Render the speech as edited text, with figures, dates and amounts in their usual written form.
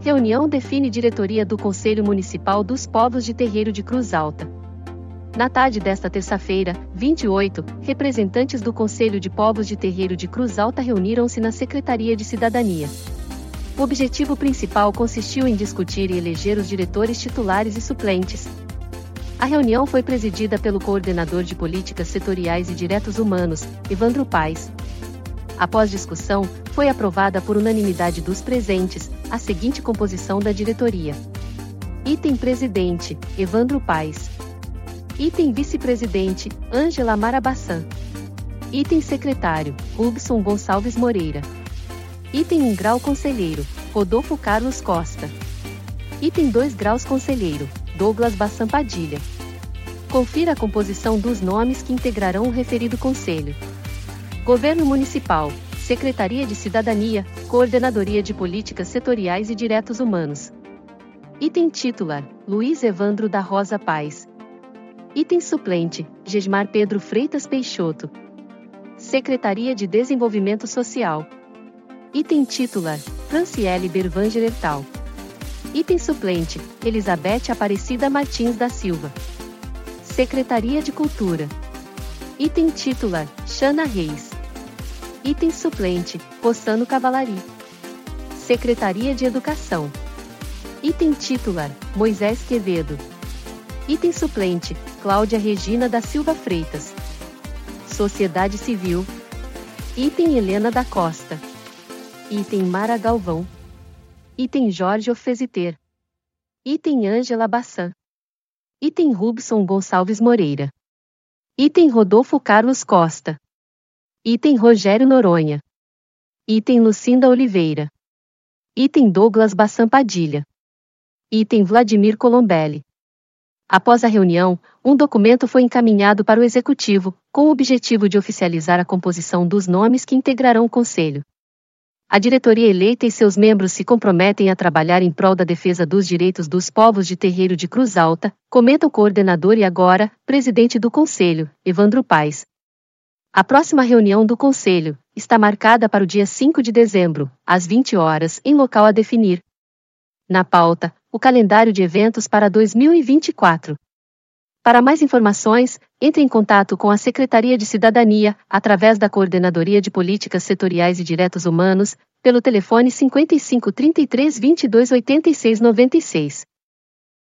Reunião define diretoria do Conselho Municipal dos Povos de Terreiro de Cruz Alta. Na tarde desta terça-feira, 28, representantes do Conselho de Povos de Terreiro de Cruz Alta reuniram-se na Secretaria de Cidadania. O objetivo principal consistiu em discutir e eleger os diretores titulares e suplentes. A reunião foi presidida pelo coordenador de Políticas Setoriais e Direitos Humanos, Evandro Paes. Após discussão, foi aprovada por unanimidade dos presentes a seguinte composição da diretoria. Item presidente, Evandro Paes. Item vice-presidente, Ângela Marabassan. Item secretário, Rubson Gonçalves Moreira. Item 1 grau conselheiro, Rodolfo Carlos Costa. Item 2 graus conselheiro, Douglas Bassan Padilha. Confira a composição dos nomes que integrarão o referido conselho. Governo Municipal, Secretaria de Cidadania, Coordenadoria de Políticas Setoriais e Direitos Humanos. Item titular, Luiz Evandro da Rosa Paes. Item suplente, Gesmar Pedro Freitas Peixoto. Secretaria de Desenvolvimento Social. Item titular, Franciele Bervanger Tal. Item suplente, Elizabeth Aparecida Martins da Silva. Secretaria de Cultura. Item titular, Xana Reis. Item suplente, Rossano Cavalari. Secretaria de Educação. Item titular, Moisés Quevedo. Item suplente, Cláudia Regina da Silva Freitas. Sociedade Civil. Item Helena da Costa. Item Mara Galvão. Item Jorge Ofeziter. Item Ângela Bassan. Item Rubson Gonçalves Moreira. Item Rodolfo Carlos Costa. Item Rogério Noronha. Item Lucinda Oliveira. Item Douglas Bassan Padilha. Item Vladimir Colombelli. Após a reunião, um documento foi encaminhado para o Executivo, com o objetivo de oficializar a composição dos nomes que integrarão o Conselho. A diretoria eleita e seus membros se comprometem a trabalhar em prol da defesa dos direitos dos povos de Terreiro de Cruz Alta, comenta o coordenador e agora, presidente do Conselho, Evandro Paes. A próxima reunião do Conselho está marcada para o dia 5 de dezembro, às 20 horas, em local a definir. Na pauta, o calendário de eventos para 2024. Para mais informações, entre em contato com a Secretaria de Cidadania, através da Coordenadoria de Políticas Setoriais e Direitos Humanos, pelo telefone 55 33 22 86 96.